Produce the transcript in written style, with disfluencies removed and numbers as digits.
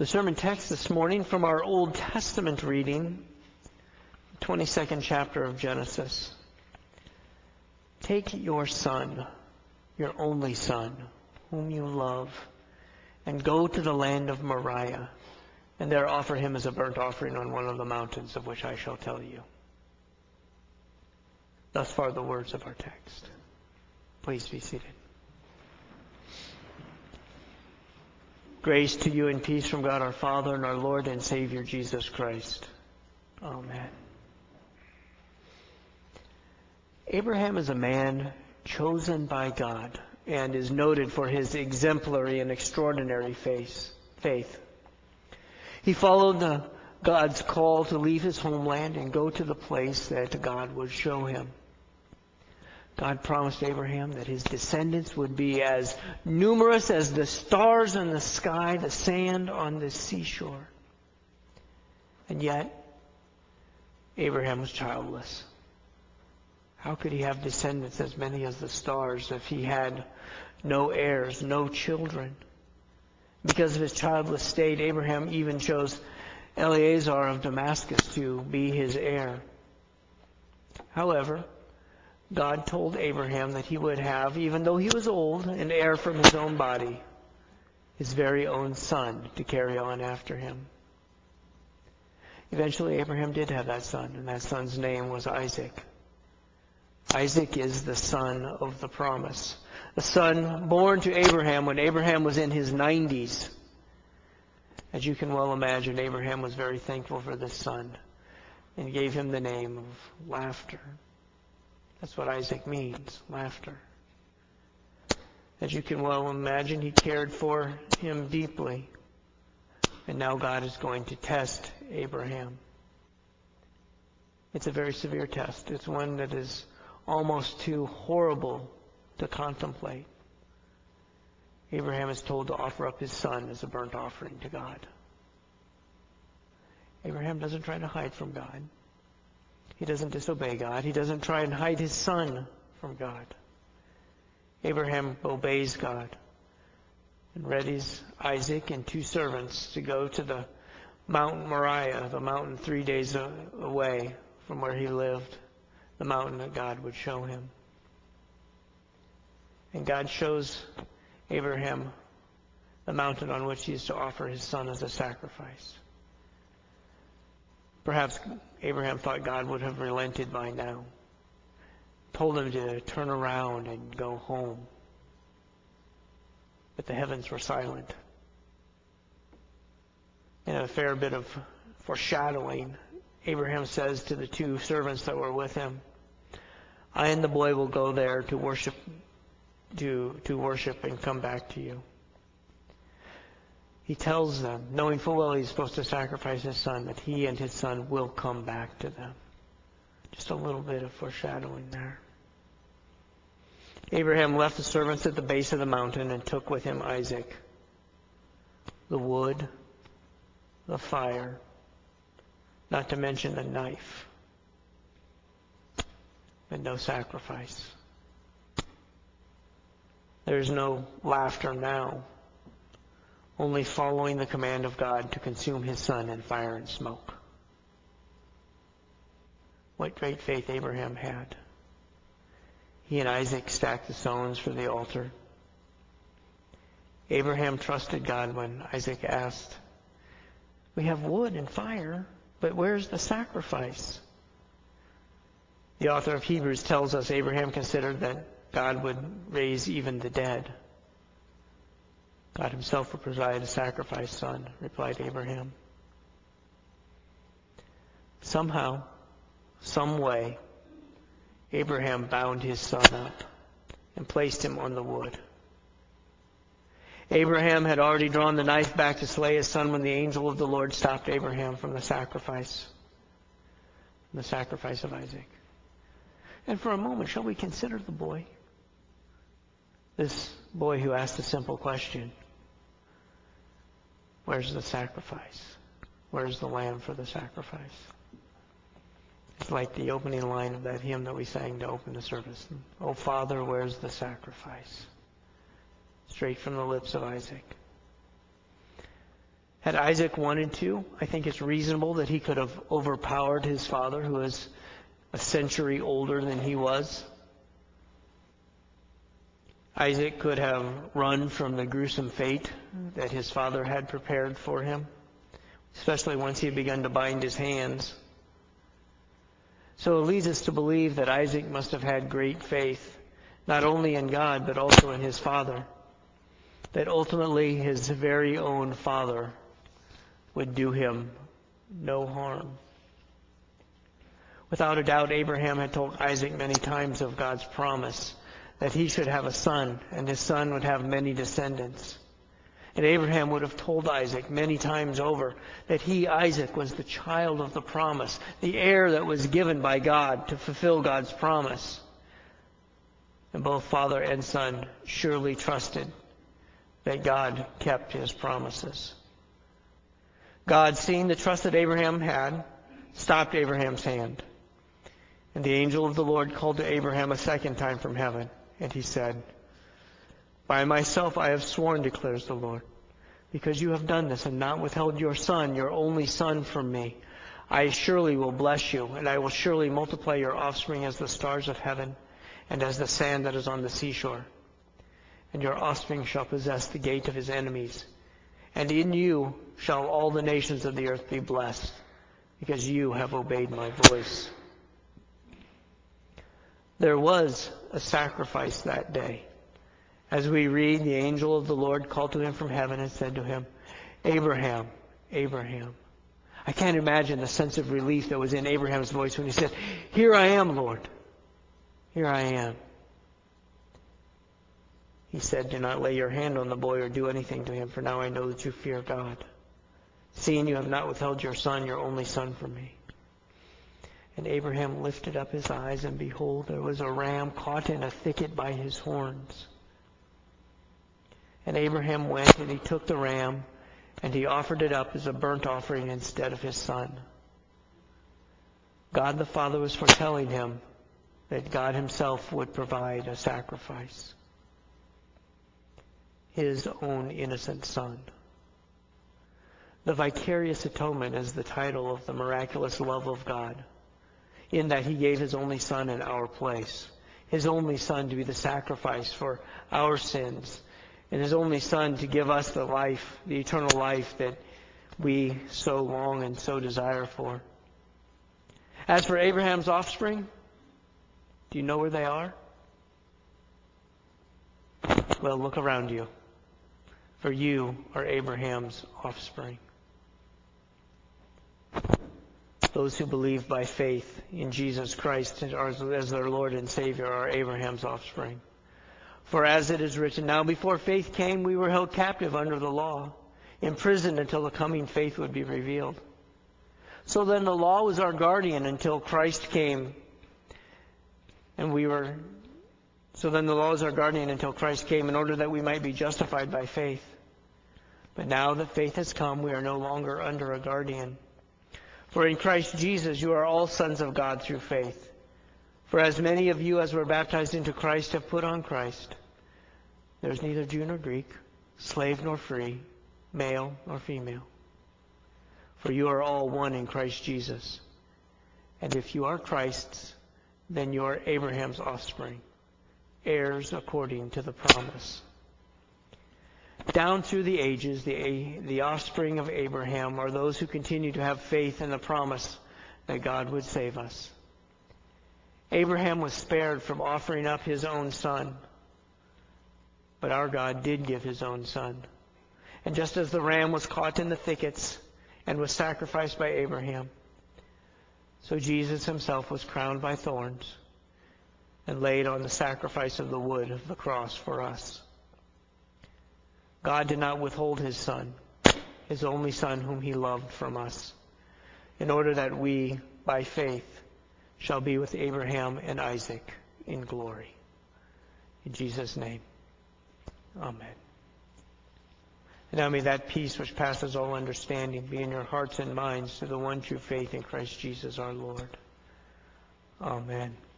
The sermon text this morning from our Old Testament reading, 22nd chapter of Genesis. Take your son, your only son, whom you love, and go to the land of Moriah, and there offer him as a burnt offering on one of the mountains of which I shall tell you. Thus far the words of our text. Please be seated. Grace to you and peace from God our Father and our Lord and Savior Jesus Christ. Amen. Abraham is a man chosen by God and is noted for his exemplary and extraordinary faith. He followed God's call to leave his homeland and go to the place that God would show him. God promised Abraham that his descendants would be as numerous as the stars in the sky, the sand on the seashore. And yet, Abraham was childless. How could he have descendants as many as the stars if he had no heirs, no children? Because of his childless state, Abraham even chose Eleazar of Damascus to be his heir. However, God told Abraham that he would have, even though he was old, an heir from his own body, his very own son, to carry on after him. Eventually, Abraham did have that son, and that son's name was Isaac. Isaac is the son of the promise, a son born to Abraham when Abraham was in his 90s. As you can well imagine, Abraham was very thankful for this son and gave him the name of Laughter. That's what Isaac means, laughter. As you can well imagine, he cared for him deeply. And now God is going to test Abraham. It's a very severe test. It's one that is almost too horrible to contemplate. Abraham is told to offer up his son as a burnt offering to God. Abraham doesn't try to hide from God. He doesn't disobey God. He doesn't try and hide his son from God. Abraham obeys God and readies Isaac and 2 servants to go to the Mount Moriah, the mountain 3 days away from where he lived, the mountain that God would show him. And God shows Abraham the mountain on which he is to offer his son as a sacrifice. Perhaps Abraham thought God would have relented by now, told him to turn around and go home. But the heavens were silent. In a fair bit of foreshadowing, Abraham says to the 2 servants that were with him, I and the boy will go there to worship and come back to you. He tells them, knowing full well he's supposed to sacrifice his son, that he and his son will come back to them. Just a little bit of foreshadowing there. Abraham left the servants at the base of the mountain and took with him Isaac, the wood, the fire, not to mention the knife, but no sacrifice. There's no laughter now, only following the command of God to consume his son in fire and smoke. What great faith Abraham had. He and Isaac stacked the stones for the altar. Abraham trusted God when Isaac asked, we have wood and fire, but where's the sacrifice? The author of Hebrews tells us Abraham considered that God would raise even the dead. God himself will provide a sacrifice, son, replied Abraham. Somehow, some way, Abraham bound his son up and placed him on the wood. Abraham had already drawn the knife back to slay his son when the angel of the Lord stopped Abraham from the sacrifice of Isaac. And for a moment, shall we consider the boy? This boy who asked a simple question. Where's the sacrifice? Where's the lamb for the sacrifice? It's like the opening line of that hymn that we sang to open the service. Oh, Father, where's the sacrifice? Straight from the lips of Isaac. Had Isaac wanted to, I think it's reasonable that he could have overpowered his father, who was a century older than he was. Isaac could have run from the gruesome fate that his father had prepared for him, especially once he had begun to bind his hands. So it leads us to believe that Isaac must have had great faith, not only in God, but also in his father, that ultimately his very own father would do him no harm. Without a doubt, Abraham had told Isaac many times of God's promise that he should have a son, and his son would have many descendants. And Abraham would have told Isaac many times over that he, Isaac, was the child of the promise, the heir that was given by God to fulfill God's promise. And both father and son surely trusted that God kept his promises. God, seeing the trust that Abraham had, stopped Abraham's hand. And the angel of the Lord called to Abraham a second time from heaven, and he said, "By myself I have sworn, declares the Lord, because you have done this and not withheld your son, your only son, from me. I surely will bless you, and I will surely multiply your offspring as the stars of heaven and as the sand that is on the seashore. And your offspring shall possess the gate of his enemies. And in you shall all the nations of the earth be blessed, because you have obeyed my voice." There was a sacrifice that day. As we read, the angel of the Lord called to him from heaven and said to him, "Abraham, Abraham." I can't imagine the sense of relief that was in Abraham's voice when he said, "Here I am, Lord. Here I am." He said, "Do not lay your hand on the boy or do anything to him, for now I know that you fear God, seeing you have not withheld your son, your only son, from me." And Abraham lifted up his eyes, and behold, there was a ram caught in a thicket by his horns. And Abraham went, and he took the ram, and he offered it up as a burnt offering instead of his son. God the Father was foretelling him that God himself would provide a sacrifice. His own innocent son. The vicarious atonement is the title of the miraculous love of God, in that he gave his only son in our place, his only son to be the sacrifice for our sins, and his only son to give us the life, the eternal life that we so long and so desire for. As for Abraham's offspring, do you know where they are? Well, look around you, for you are Abraham's offspring. Those who believe by faith in Jesus Christ as their Lord and Savior are Abraham's offspring. For as it is written, "Now before faith came, we were held captive under the law, imprisoned until the coming faith would be revealed." So then the law was our guardian until Christ came, and the law is our guardian until Christ came, in order that we might be justified by faith. But now that faith has come, we are no longer under a guardian. For in Christ Jesus you are all sons of God through faith. For as many of you as were baptized into Christ have put on Christ. There is neither Jew nor Greek, slave nor free, male nor female. For you are all one in Christ Jesus. And if you are Christ's, then you are Abraham's offspring, heirs according to the promise. Down through the ages, the offspring of Abraham are those who continue to have faith in the promise that God would save us. Abraham was spared from offering up his own son, but our God did give his own son. And just as the ram was caught in the thickets and was sacrificed by Abraham, so Jesus himself was crowned by thorns and laid on the sacrifice of the wood of the cross for us. God did not withhold his son, his only son whom he loved, from us, in order that we, by faith, shall be with Abraham and Isaac in glory. In Jesus' name, amen. And now may that peace which passes all understanding be in your hearts and minds through the one true faith in Christ Jesus our Lord. Amen.